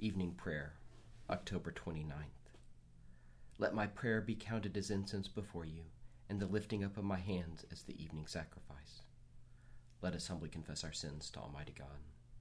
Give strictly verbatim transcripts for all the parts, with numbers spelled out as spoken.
Evening Prayer, October twenty-ninth. Let my prayer be counted as incense before you, and the lifting up of my hands as the evening sacrifice. Let us humbly confess our sins to Almighty God.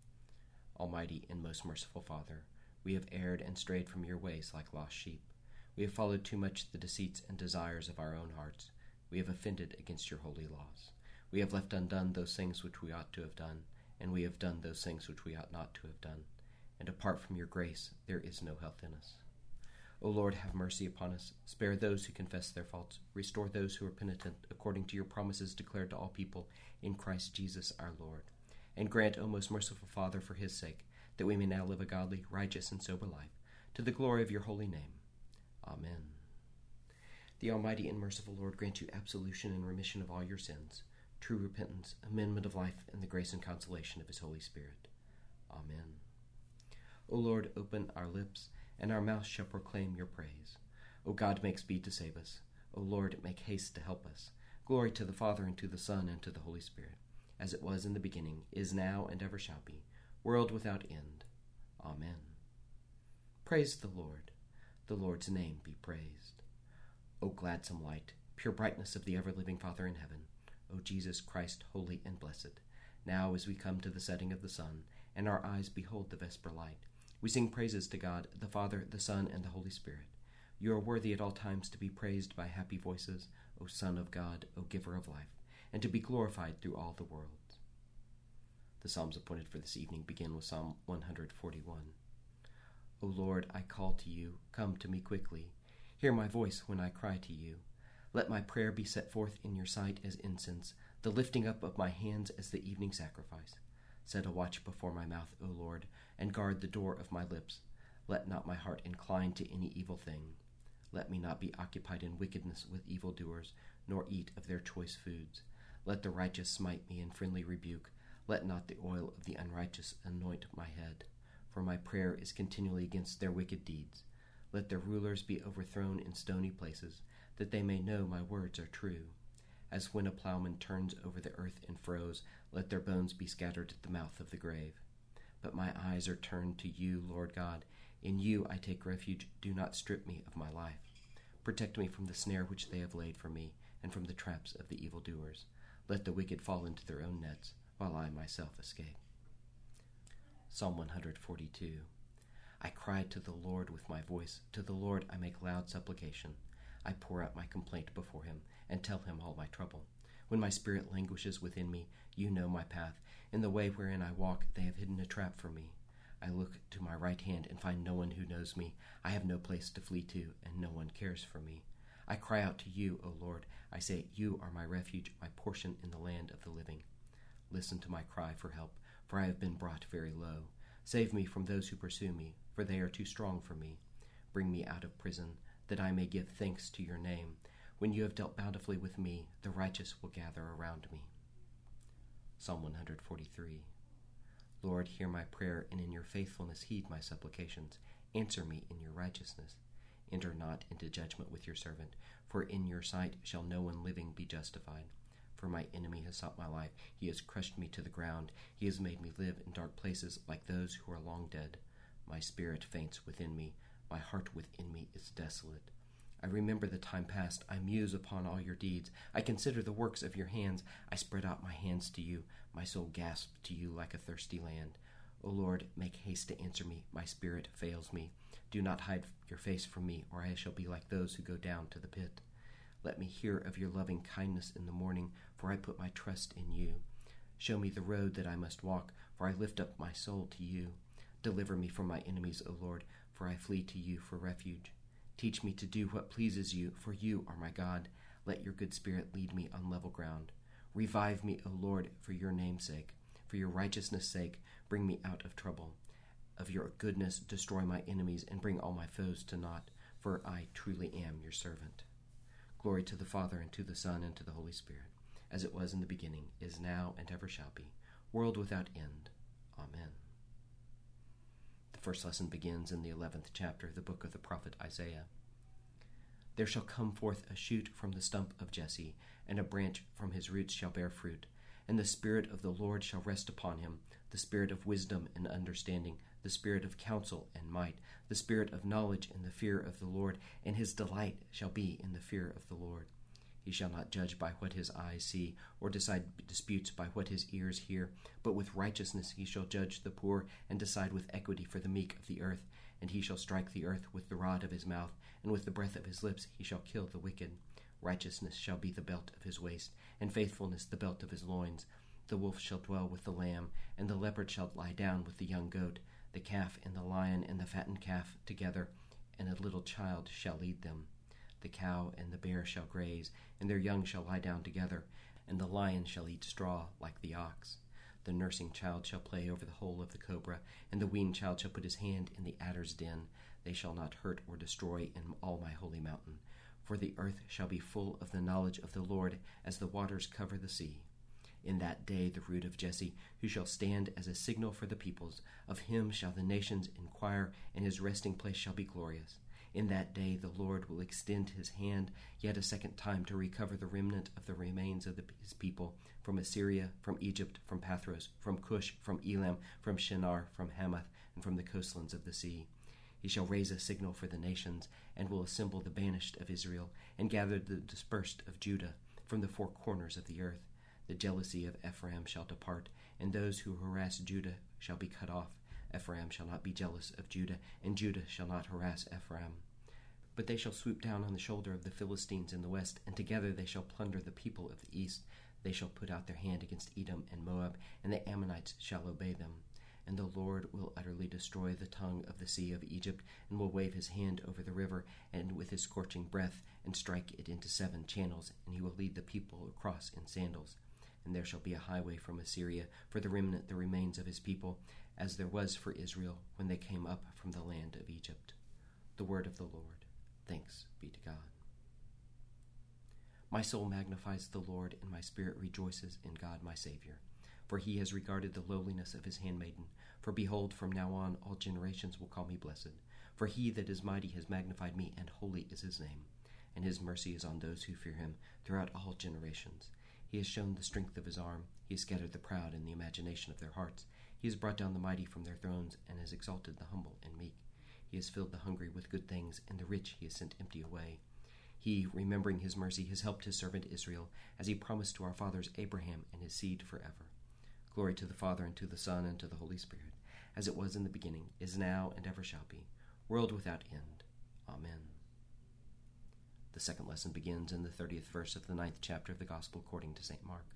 Almighty and most merciful Father, we have erred and strayed from your ways like lost sheep. We have followed too much the deceits and desires of our own hearts. We have offended against your holy laws. We have left undone those things which we ought to have done, and we have done those things which we ought not to have done. And apart from your grace, there is no health in us. O Lord, have mercy upon us. Spare those who confess their faults. Restore those who are penitent, according to your promises declared to all people in Christ Jesus our Lord. And grant, O most merciful Father, for his sake, that we may now live a godly, righteous, and sober life, to the glory of your holy name. Amen. The Almighty and merciful Lord grant you absolution and remission of all your sins, true repentance, amendment of life, and the grace and consolation of his Holy Spirit. Amen. O Lord, open our lips, and our mouth shall proclaim your praise. O God, make speed to save us. O Lord, make haste to help us. Glory to the Father, and to the Son, and to the Holy Spirit, as it was in the beginning, is now, and ever shall be, world without end. Amen. Praise the Lord. The Lord's name be praised. O gladsome light, pure brightness of the ever-living Father in heaven, O Jesus Christ, holy and blessed, now as we come to the setting of the sun, and our eyes behold the vesper light, we sing praises to God, the Father, the Son, and the Holy Spirit. You are worthy at all times to be praised by happy voices, O Son of God, O Giver of life, and to be glorified through all the world. The Psalms appointed for this evening begin with Psalm one hundred forty-one. O Lord, I call to you, come to me quickly. Hear my voice when I cry to you. Let my prayer be set forth in your sight as incense, the lifting up of my hands as the evening sacrifice. Set a watch before my mouth, O Lord, and guard the door of my lips. Let not my heart incline to any evil thing. Let me not be occupied in wickedness with evildoers, nor eat of their choice foods. Let the righteous smite me in friendly rebuke. Let not the oil of the unrighteous anoint my head. For my prayer is continually against their wicked deeds. Let their rulers be overthrown in stony places, that they may know my words are true. As when a plowman turns over the earth in furrows, let their bones be scattered at the mouth of the grave. But my eyes are turned to you, Lord God. In you I take refuge. Do not strip me of my life. Protect me from the snare which they have laid for me, and from the traps of the evildoers. Let the wicked fall into their own nets, while I myself escape. Psalm one hundred forty-two. I cry to the Lord with my voice. To the Lord I make loud supplication. I pour out my complaint before him, and tell him all my trouble. When my spirit languishes within me, you know my path. In the way wherein I walk, they have hidden a trap for me. I look to my right hand and find no one who knows me. I have no place to flee to, and no one cares for me. I cry out to you, O Lord. I say, you are my refuge, my portion in the land of the living. Listen to my cry for help, for I have been brought very low. Save me from those who pursue me, for they are too strong for me. Bring me out of prison, that I may give thanks to your name. When you have dealt bountifully with me, the righteous will gather around me. Psalm one hundred forty-three. Lord, hear my prayer, and in your faithfulness heed my supplications. Answer me in your righteousness. Enter not into judgment with your servant, for in your sight shall no one living be justified. For my enemy has sought my life. He has crushed me to the ground. He has made me live in dark places like those who are long dead. My spirit faints within me. My heart within me is desolate. I remember the time past. I muse upon all your deeds. I consider the works of your hands. I spread out my hands to you. My soul gasps to you like a thirsty land. O Lord, make haste to answer me. My spirit fails me. Do not hide your face from me, or I shall be like those who go down to the pit. Let me hear of your loving kindness in the morning, for I put my trust in you. Show me the road that I must walk, for I lift up my soul to you. Deliver me from my enemies, O Lord, for I flee to you for refuge. Teach me to do what pleases you, for you are my God. Let your good spirit lead me on level ground. Revive me, O Lord, for your name's sake. For your righteousness' sake, bring me out of trouble. Of your goodness, destroy my enemies, and bring all my foes to naught, for I truly am your servant. Glory to the Father, and to the Son, and to the Holy Spirit, as it was in the beginning, is now, and ever shall be, world without end. Amen. The first lesson begins in the eleventh chapter of the book of the prophet Isaiah. There shall come forth a shoot from the stump of Jesse, and a branch from his roots shall bear fruit. And the Spirit of the Lord shall rest upon him, the Spirit of wisdom and understanding, the spirit of counsel and might, the spirit of knowledge and the fear of the Lord, and his delight shall be in the fear of the Lord. He shall not judge by what his eyes see, or decide disputes by what his ears hear, but with righteousness he shall judge the poor, and decide with equity for the meek of the earth. And he shall strike the earth with the rod of his mouth, and with the breath of his lips he shall kill the wicked. Righteousness shall be the belt of his waist, and faithfulness the belt of his loins. The wolf shall dwell with the lamb, and the leopard shall lie down with the young goat, the calf and the lion and the fattened calf together, and a little child shall lead them. The cow and the bear shall graze, and their young shall lie down together, and the lion shall eat straw like the ox. The nursing child shall play over the hole of the cobra, and the weaned child shall put his hand in the adder's den. They shall not hurt or destroy in all my holy mountain. For the earth shall be full of the knowledge of the Lord, as the waters cover the sea. In that day the root of Jesse, who shall stand as a signal for the peoples, of him shall the nations inquire, and his resting place shall be glorious. In that day the Lord will extend his hand yet a second time to recover the remnant of the remains of the, his people, from Assyria, from Egypt, from Pathros, from Cush, from Elam, from Shinar, from Hamath, and from the coastlands of the sea. He shall raise a signal for the nations, and will assemble the banished of Israel, and gather the dispersed of Judah from the four corners of the earth. The jealousy of Ephraim shall depart, and those who harass Judah shall be cut off. Ephraim shall not be jealous of Judah, and Judah shall not harass Ephraim. But they shall swoop down on the shoulder of the Philistines in the west, and together they shall plunder the people of the east. They shall put out their hand against Edom and Moab, and the Ammonites shall obey them. And the Lord will utterly destroy the tongue of the sea of Egypt, and will wave his hand over the river, and with his scorching breath, and strike it into seven channels, and he will lead the people across in sandals. And there shall be a highway from Assyria for the remnant that remains of his people, as there was for Israel when they came up from the land of Egypt. The word of the Lord. Thanks be to God. My soul magnifies the Lord, and my spirit rejoices in God my Savior. For he has regarded the lowliness of his handmaiden. For behold, from now on all generations will call me blessed. For he that is mighty has magnified me, and holy is his name. And his mercy is on those who fear him throughout all generations. He has shown the strength of his arm. He has scattered the proud in the imagination of their hearts. He has brought down the mighty from their thrones, and has exalted the humble and meek. He has filled the hungry with good things, and the rich he has sent empty away. He, remembering his mercy, has helped his servant Israel, as he promised to our fathers Abraham and his seed forever. Glory to the Father, and to the Son, and to the Holy Spirit, as it was in the beginning, is now, and ever shall be, world without end. Amen. The second lesson begins in the thirtieth verse of the ninth chapter of the Gospel according to Saint Mark.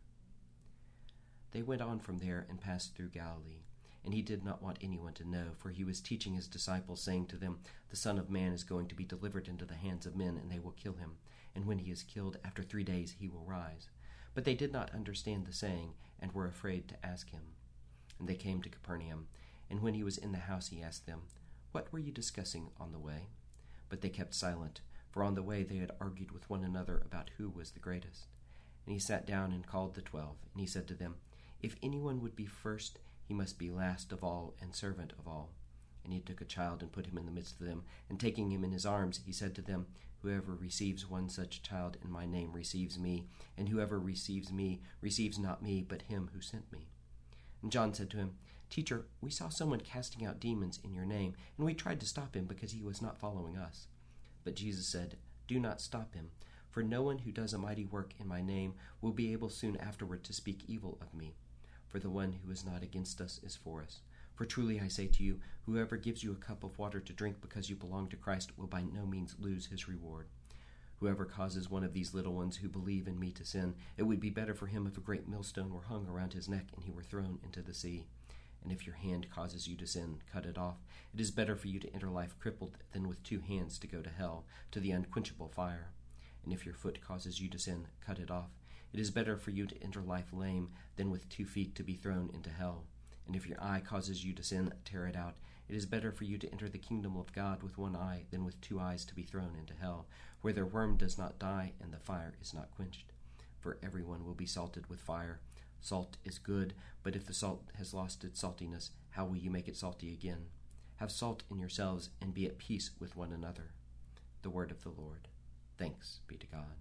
They went on from there and passed through Galilee, and he did not want anyone to know, for he was teaching his disciples, saying to them, The Son of Man is going to be delivered into the hands of men, and they will kill him. And when he is killed, after three days he will rise. But they did not understand the saying, and were afraid to ask him. And they came to Capernaum, and when he was in the house he asked them, What were you discussing on the way? But they kept silent, for on the way they had argued with one another about who was the greatest. And he sat down and called the twelve, and he said to them, If anyone would be first, he must be last of all and servant of all. And he took a child and put him in the midst of them, and taking him in his arms, he said to them, Whoever receives one such child in my name receives me, and whoever receives me receives not me, but him who sent me. And John said to him, Teacher, we saw someone casting out demons in your name, and we tried to stop him because he was not following us. But Jesus said, Do not stop him, for no one who does a mighty work in my name will be able soon afterward to speak evil of me. For the one who is not against us is for us. For truly I say to you, whoever gives you a cup of water to drink because you belong to Christ will by no means lose his reward. Whoever causes one of these little ones who believe in me to sin, it would be better for him if a great millstone were hung around his neck and he were thrown into the sea. And if your hand causes you to sin, cut it off. It is better for you to enter life crippled than with two hands to go to hell, to the unquenchable fire. And if your foot causes you to sin, cut it off. It is better for you to enter life lame than with two feet to be thrown into hell. And if your eye causes you to sin, tear it out. It is better for you to enter the kingdom of God with one eye than with two eyes to be thrown into hell, where their worm does not die and the fire is not quenched. For everyone will be salted with fire. Salt is good, but if the salt has lost its saltiness, how will you make it salty again? Have salt in yourselves and be at peace with one another. The word of the Lord. Thanks be to God.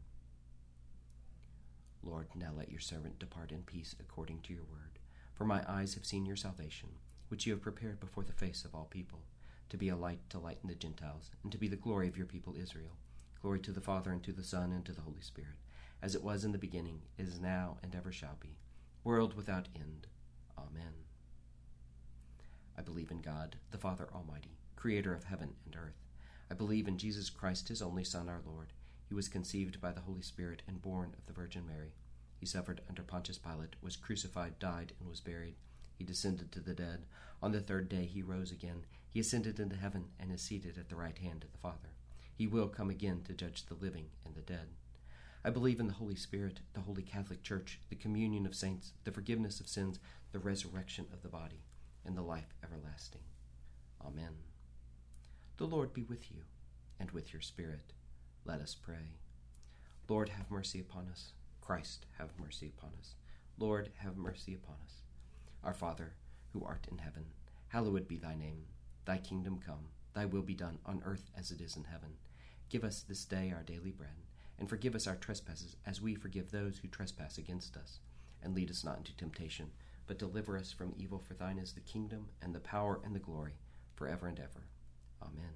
Lord, now let your servant depart in peace according to your word. For my eyes have seen your salvation, which you have prepared before the face of all people, to be a light to lighten the Gentiles, and to be the glory of your people Israel. Glory to the Father, and to the Son, and to the Holy Spirit, as it was in the beginning, is now, and ever shall be, world without end. Amen. I believe in God, the Father Almighty, creator of heaven and earth. I believe in Jesus Christ, his only Son, our Lord. He was conceived by the Holy Spirit and born of the Virgin Mary. He suffered under Pontius Pilate, was crucified, died, and was buried. He descended to the dead. On the third day he rose again. He ascended into heaven and is seated at the right hand of the Father. He will come again to judge the living and the dead. I believe in the Holy Spirit, the Holy Catholic Church, the communion of saints, the forgiveness of sins, the resurrection of the body, and the life everlasting. Amen. The Lord be with you, and with your spirit. Let us pray. Lord, have mercy upon us. Christ, have mercy upon us. Lord, have mercy upon us. Our Father, who art in heaven, hallowed be thy name. Thy kingdom come, thy will be done on earth as it is in heaven. Give us this day our daily bread, and forgive us our trespasses as we forgive those who trespass against us. And lead us not into temptation, but deliver us from evil, for thine is the kingdom, and the power, and the glory, forever and ever. Amen.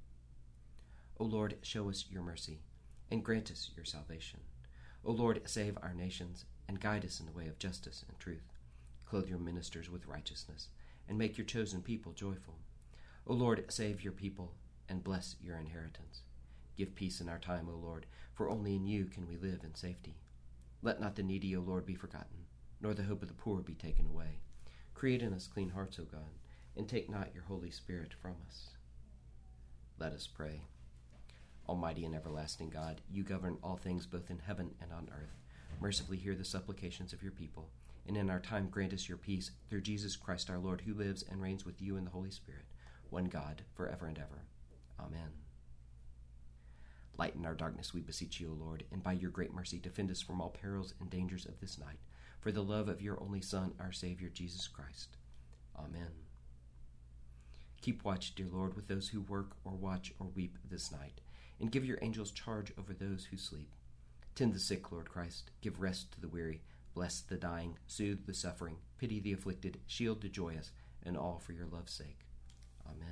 O Lord, show us your mercy, and grant us your salvation. O Lord, save our nations, and guide us in the way of justice and truth. Clothe your ministers with righteousness, and make your chosen people joyful. O Lord, save your people, and bless your inheritance. Give peace in our time, O Lord, for only in you can we live in safety. Let not the needy, O Lord, be forgotten, nor the hope of the poor be taken away. Create in us clean hearts, O God, and take not your Holy Spirit from us. Let us pray. Almighty and everlasting God, you govern all things both in heaven and on earth. Mercifully hear the supplications of your people, and in our time grant us your peace, through Jesus Christ our Lord, who lives and reigns with you in the Holy Spirit, one God, forever and ever. Amen. Lighten our darkness, we beseech you, O Lord, and by your great mercy defend us from all perils and dangers of this night, for the love of your only Son, our Savior, Jesus Christ. Amen. Keep watch, dear Lord, with those who work or watch or weep this night, and give your angels charge over those who sleep. Tend the sick, Lord Christ. Give rest to the weary. Bless the dying. Soothe the suffering. Pity the afflicted. Shield the joyous. And all for your love's sake. Amen.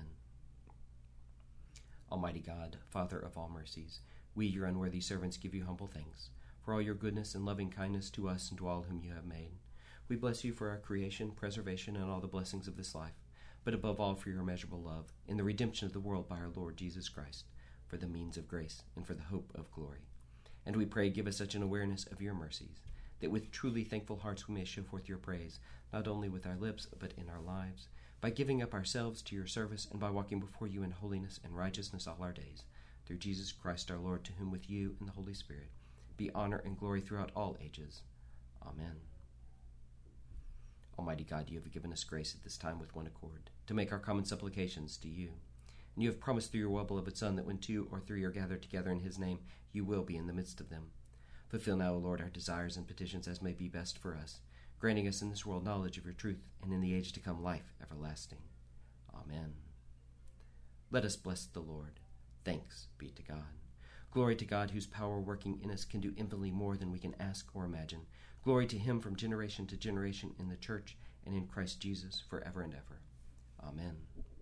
Almighty God, Father of all mercies, we, your unworthy servants, give you humble thanks for all your goodness and loving kindness to us and to all whom you have made. We bless you for our creation, preservation, and all the blessings of this life, but above all for your immeasurable love in the redemption of the world by our Lord Jesus Christ, for the means of grace and for the hope of glory. And we pray, give us such an awareness of your mercies, that with truly thankful hearts we may show forth your praise, not only with our lips, but in our lives, by giving up ourselves to your service and by walking before you in holiness and righteousness all our days, through Jesus Christ our Lord, to whom with you and the Holy Spirit be honor and glory throughout all ages. Amen. Almighty God, you have given us grace at this time with one accord, to make our common supplications to you. And you have promised through your well-beloved Son that when two or three are gathered together in his name, you will be in the midst of them. Fulfill now, O Lord, our desires and petitions as may be best for us, granting us in this world knowledge of your truth, and in the age to come life everlasting. Amen. Let us bless the Lord. Thanks be to God. Glory to God, whose power working in us can do infinitely more than we can ask or imagine. Glory to him from generation to generation in the church and in Christ Jesus forever and ever. Amen.